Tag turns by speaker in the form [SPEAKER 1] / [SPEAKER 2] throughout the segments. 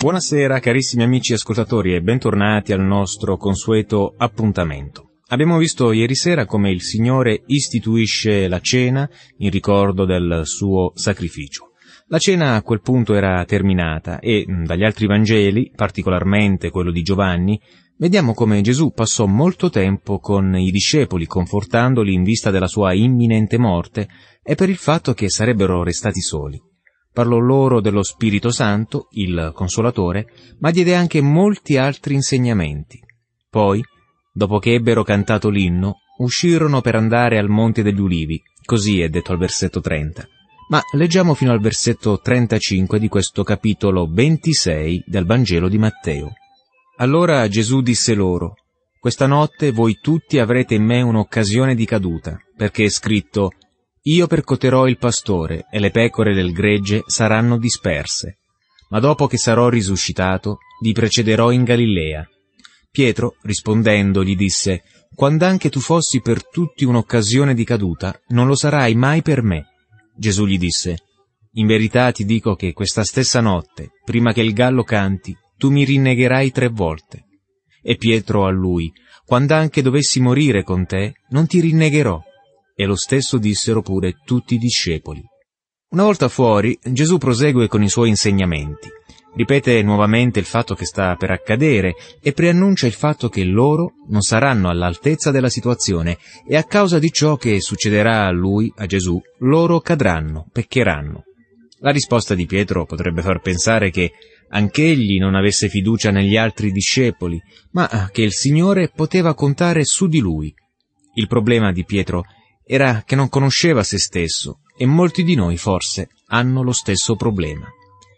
[SPEAKER 1] Buonasera carissimi amici ascoltatori e bentornati al nostro consueto appuntamento. Abbiamo visto ieri sera come il Signore istituisce la cena in ricordo del suo sacrificio. La cena a quel punto era terminata e dagli altri Vangeli, particolarmente quello di Giovanni, vediamo come Gesù passò molto tempo con i discepoli, confortandoli in vista della sua imminente morte e per il fatto che sarebbero restati soli. Parlò loro dello Spirito Santo, il Consolatore, ma diede anche molti altri insegnamenti. Poi, dopo che ebbero cantato l'inno, uscirono per andare al Monte degli Ulivi, così è detto al versetto 30. Ma leggiamo fino al versetto 35 di questo capitolo 26 del Vangelo di Matteo. Allora Gesù disse loro: «Questa notte voi tutti avrete in me un'occasione di caduta, perché è scritto: Io percoterò il pastore, e le pecore del gregge saranno disperse. Ma dopo che sarò risuscitato, vi precederò in Galilea». Pietro, rispondendo, gli disse: «Quand'anche tu fossi per tutti un'occasione di caduta, non lo sarai mai per me». Gesù gli disse: «In verità ti dico che questa stessa notte, prima che il gallo canti, tu mi rinnegherai 3 volte». E Pietro a lui: «Quand'anche dovessi morire con te, non ti rinnegherò». E lo stesso dissero pure tutti i discepoli. Una volta fuori, Gesù prosegue con i suoi insegnamenti. Ripete nuovamente il fatto che sta per accadere e preannuncia il fatto che loro non saranno all'altezza della situazione e a causa di ciò che succederà a lui, a Gesù, loro cadranno, peccheranno. La risposta di Pietro potrebbe far pensare che anch'egli non avesse fiducia negli altri discepoli, ma che il Signore poteva contare su di lui. Il problema di Pietro era che non conosceva se stesso, e molti di noi forse hanno lo stesso problema.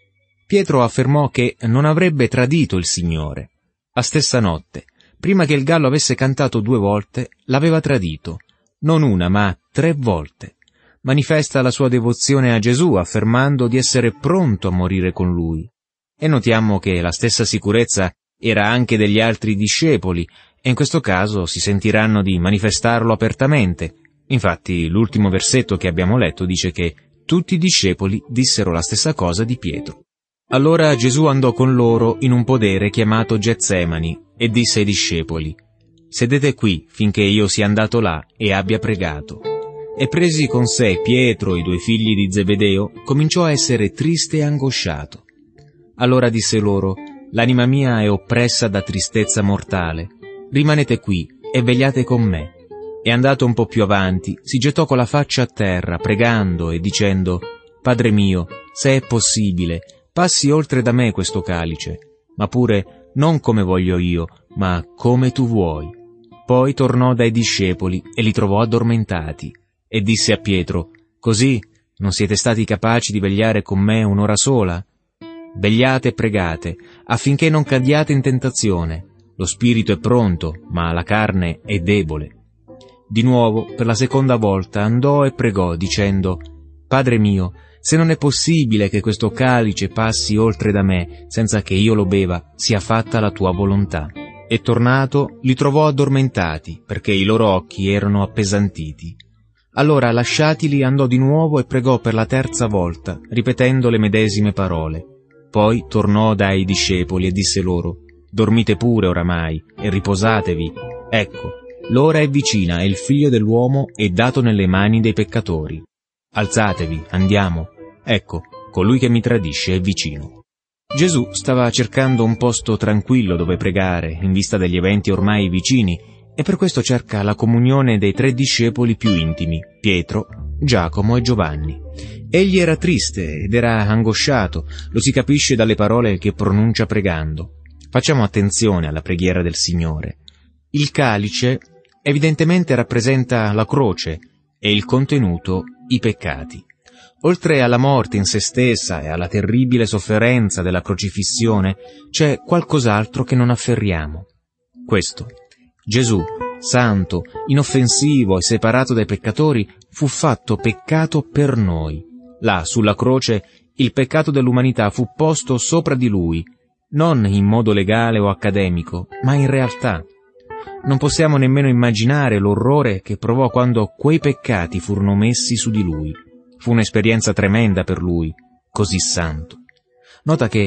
[SPEAKER 1] Pietro affermò che non avrebbe tradito il Signore. La stessa notte, prima che il gallo avesse cantato 2 volte, l'aveva tradito, non una ma 3 volte. Manifesta la sua devozione a Gesù affermando di essere pronto a morire con lui. E notiamo che la stessa sicurezza era anche degli altri discepoli, e in questo caso si sentiranno di manifestarlo apertamente. Infatti l'ultimo versetto che abbiamo letto dice che tutti i discepoli dissero la stessa cosa di Pietro. Allora Gesù andò con loro in un podere chiamato Getsemani e disse ai discepoli: «Sedete qui finché io sia andato là e abbia pregato». E presi con sé Pietro e i 2 figli di Zebedeo, cominciò a essere triste e angosciato. Allora disse loro: «L'anima mia è oppressa da tristezza mortale. Rimanete qui e vegliate con me». E andato un po' più avanti, si gettò con la faccia a terra, pregando e dicendo: «Padre mio, se è possibile, passi oltre da me questo calice, ma pure non come voglio io, ma come tu vuoi». Poi tornò dai discepoli e li trovò addormentati, e disse a Pietro: «Così non siete stati capaci di vegliare con me un'ora sola? Vegliate e pregate, affinché non cadiate in tentazione. Lo spirito è pronto, ma la carne è debole». Di nuovo, per la seconda volta, andò e pregò, dicendo: «Padre mio, se non è possibile che questo calice passi oltre da me, senza che io lo beva, sia fatta la tua volontà». E tornato, li trovò addormentati, perché i loro occhi erano appesantiti. Allora, lasciatili, andò di nuovo e pregò per la 3ª volta, ripetendo le medesime parole. Poi tornò dai discepoli e disse loro: «Dormite pure oramai, e riposatevi. Ecco, l'ora è vicina e il Figlio dell'uomo è dato nelle mani dei peccatori. Alzatevi, andiamo. Ecco, colui che mi tradisce è vicino». Gesù stava cercando un posto tranquillo dove pregare, in vista degli eventi ormai vicini, e per questo cerca la comunione dei 3 discepoli più intimi, Pietro, Giacomo e Giovanni. Egli era triste ed era angosciato, lo si capisce dalle parole che pronuncia pregando. Facciamo attenzione alla preghiera del Signore. Il calice evidentemente rappresenta la croce e il contenuto i peccati. Oltre alla morte in se stessa e alla terribile sofferenza della crocifissione, c'è qualcos'altro che non afferriamo. Questo: Gesù, santo, inoffensivo e separato dai peccatori, fu fatto peccato per noi. Là, sulla croce, il peccato dell'umanità fu posto sopra di lui, non in modo legale o accademico, ma in realtà. Non possiamo nemmeno immaginare l'orrore che provò quando quei peccati furono messi su di lui. Fu un'esperienza tremenda per lui, così santo. Nota che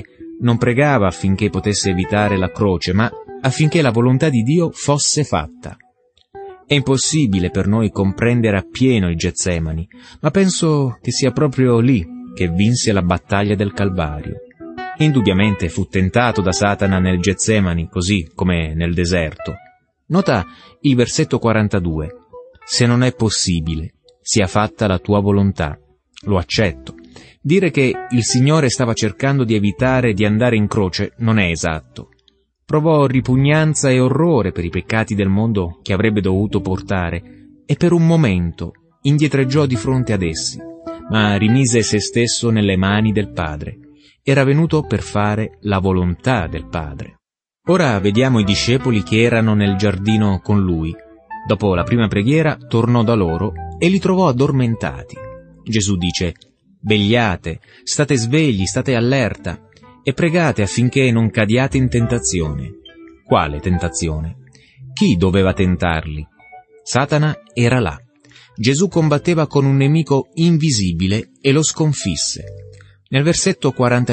[SPEAKER 1] non pregava affinché potesse evitare la croce, ma affinché la volontà di Dio fosse fatta. È impossibile per noi comprendere appieno il Getsemani, ma penso che sia proprio lì che vinse la battaglia del Calvario. Indubbiamente fu tentato da Satana nel Getsemani, così come nel deserto. Nota il versetto 42. Se non è possibile, sia fatta la tua volontà. Lo accetto. Dire che il Signore stava cercando di evitare di andare in croce non è esatto. Provò ripugnanza e orrore per i peccati del mondo che avrebbe dovuto portare e per un momento indietreggiò di fronte ad essi, ma rimise se stesso nelle mani del Padre. Era venuto per fare la volontà del Padre. Ora vediamo i discepoli che erano nel giardino con lui. Dopo la prima preghiera tornò da loro e li trovò addormentati. Gesù dice: «Vegliate, state svegli, state allerta e pregate affinché non cadiate in tentazione». Quale tentazione? Chi doveva tentarli? Satana era là. Gesù combatteva con un nemico invisibile e lo sconfisse. Nel versetto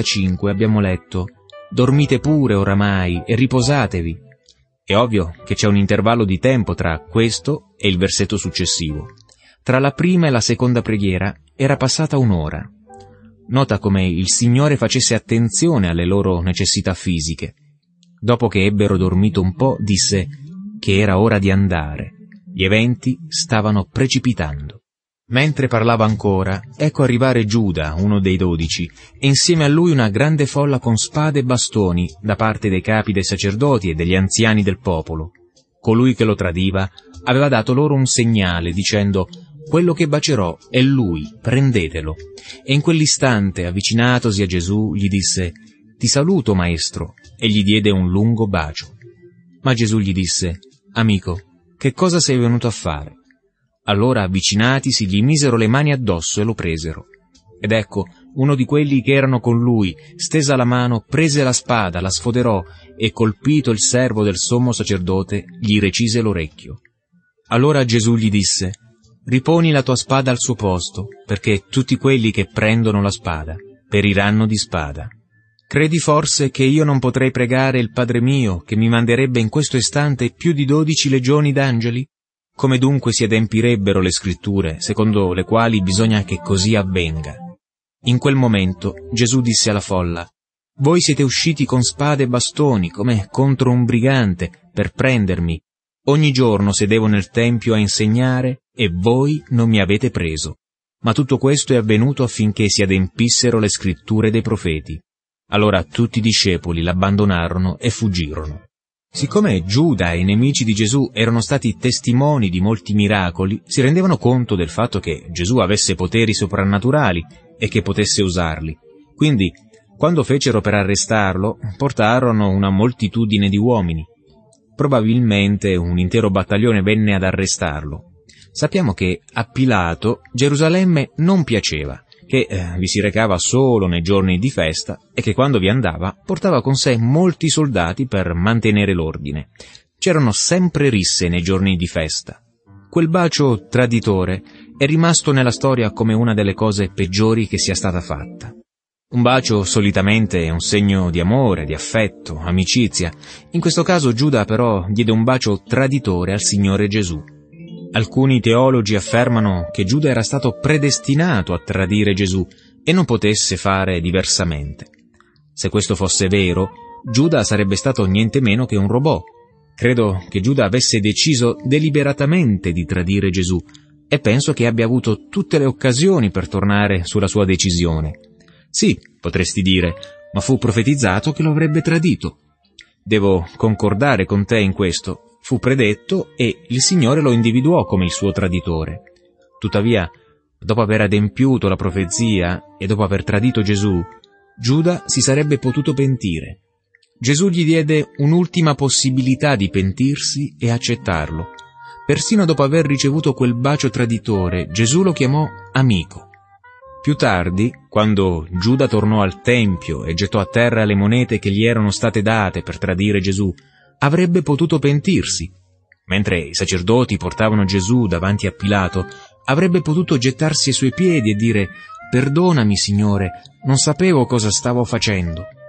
[SPEAKER 1] 45 abbiamo letto: «Dormite pure oramai e riposatevi». È ovvio che c'è un intervallo di tempo tra questo e il versetto successivo. Tra la prima e la seconda preghiera era passata un'ora. Nota come il Signore facesse attenzione alle loro necessità fisiche. Dopo che ebbero dormito un po', disse che era ora di andare. Gli eventi stavano precipitando. Mentre parlava ancora, ecco arrivare Giuda, uno dei 12, e insieme a lui una grande folla con spade e bastoni da parte dei capi dei sacerdoti e degli anziani del popolo. Colui che lo tradiva aveva dato loro un segnale, dicendo: «Quello che bacerò è lui, prendetelo». E in quell'istante, avvicinatosi a Gesù, gli disse: «Ti saluto, maestro», e gli diede un lungo bacio. Ma Gesù gli disse: «Amico, che cosa sei venuto a fare?» Allora, avvicinatisi, gli misero le mani addosso e lo presero. Ed ecco, uno di quelli che erano con lui, stesa la mano, prese la spada, la sfoderò e, colpito il servo del sommo sacerdote, gli recise l'orecchio. Allora Gesù gli disse: «Riponi la tua spada al suo posto, perché tutti quelli che prendono la spada periranno di spada. Credi forse che io non potrei pregare il Padre mio, che mi manderebbe in questo istante più di 12 legioni d'angeli? Come dunque si adempirebbero le scritture, secondo le quali bisogna che così avvenga?» In quel momento Gesù disse alla folla: «Voi siete usciti con spade e bastoni, come contro un brigante, per prendermi. Ogni giorno sedevo nel tempio a insegnare, e voi non mi avete preso. Ma tutto questo è avvenuto affinché si adempissero le scritture dei profeti». Allora tutti i discepoli l'abbandonarono e fuggirono. Siccome Giuda e i nemici di Gesù erano stati testimoni di molti miracoli, si rendevano conto del fatto che Gesù avesse poteri soprannaturali e che potesse usarli. Quindi, quando fecero per arrestarlo, portarono una moltitudine di uomini. Probabilmente un intero battaglione venne ad arrestarlo. Sappiamo che a Pilato Gerusalemme non piaceva, che vi si recava solo nei giorni di festa e che quando vi andava portava con sé molti soldati per mantenere l'ordine. C'erano sempre risse nei giorni di festa. Quel bacio traditore è rimasto nella storia come una delle cose peggiori che sia stata fatta. Un bacio solitamente è un segno di amore, di affetto, amicizia. In questo caso Giuda però diede un bacio traditore al Signore Gesù. Alcuni teologi affermano che Giuda era stato predestinato a tradire Gesù e non potesse fare diversamente. Se questo fosse vero, Giuda sarebbe stato niente meno che un robot. Credo che Giuda avesse deciso deliberatamente di tradire Gesù e penso che abbia avuto tutte le occasioni per tornare sulla sua decisione. Sì, potresti dire, ma fu profetizzato che lo avrebbe tradito. Devo concordare con te in questo. Fu predetto e il Signore lo individuò come il suo traditore. Tuttavia, dopo aver adempiuto la profezia e dopo aver tradito Gesù, Giuda si sarebbe potuto pentire. Gesù gli diede un'ultima possibilità di pentirsi e accettarlo. Persino dopo aver ricevuto quel bacio traditore, Gesù lo chiamò amico. Più tardi, quando Giuda tornò al Tempio e gettò a terra le monete che gli erano state date per tradire Gesù, avrebbe potuto pentirsi. Mentre i sacerdoti portavano Gesù davanti a Pilato, avrebbe potuto gettarsi ai suoi piedi e dire: «Perdonami, Signore, non sapevo cosa stavo facendo»,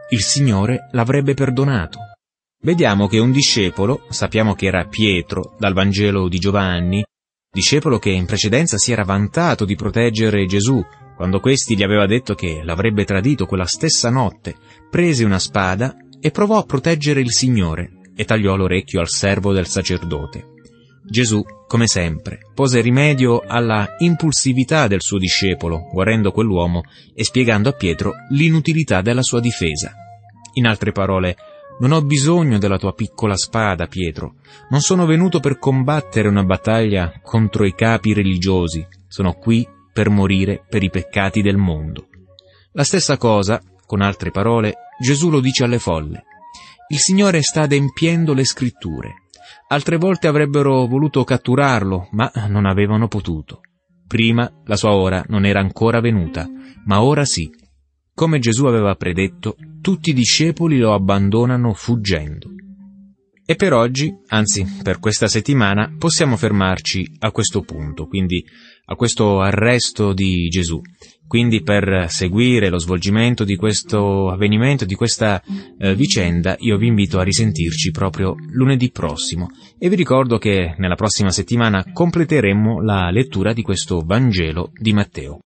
[SPEAKER 1] il Signore l'avrebbe perdonato. Vediamo che un discepolo, sappiamo che era Pietro dal Vangelo di Giovanni, discepolo che in precedenza si era vantato di proteggere Gesù, quando questi gli aveva detto che l'avrebbe tradito quella stessa notte, prese una spada e provò a proteggere il Signore e tagliò l'orecchio al servo del sacerdote. Gesù, come sempre, pose rimedio alla impulsività del suo discepolo, guarendo quell'uomo e spiegando a Pietro l'inutilità della sua difesa. In altre parole, non ho bisogno della tua piccola spada, Pietro. Non sono venuto per combattere una battaglia contro i capi religiosi. Sono qui per morire per i peccati del mondo. La stessa cosa, con altre parole, Gesù lo dice alle folle. Il Signore sta adempiendo le scritture. Altre volte avrebbero voluto catturarlo, ma non avevano potuto. Prima la sua ora non era ancora venuta, ma ora sì. Come Gesù aveva predetto, tutti i discepoli lo abbandonano fuggendo. E per oggi, anzi per questa settimana, possiamo fermarci a questo punto, quindi a questo arresto di Gesù. Quindi per seguire lo svolgimento di questo avvenimento, di questa vicenda, io vi invito a risentirci proprio lunedì prossimo e vi ricordo che nella prossima settimana completeremo la lettura di questo Vangelo di Matteo.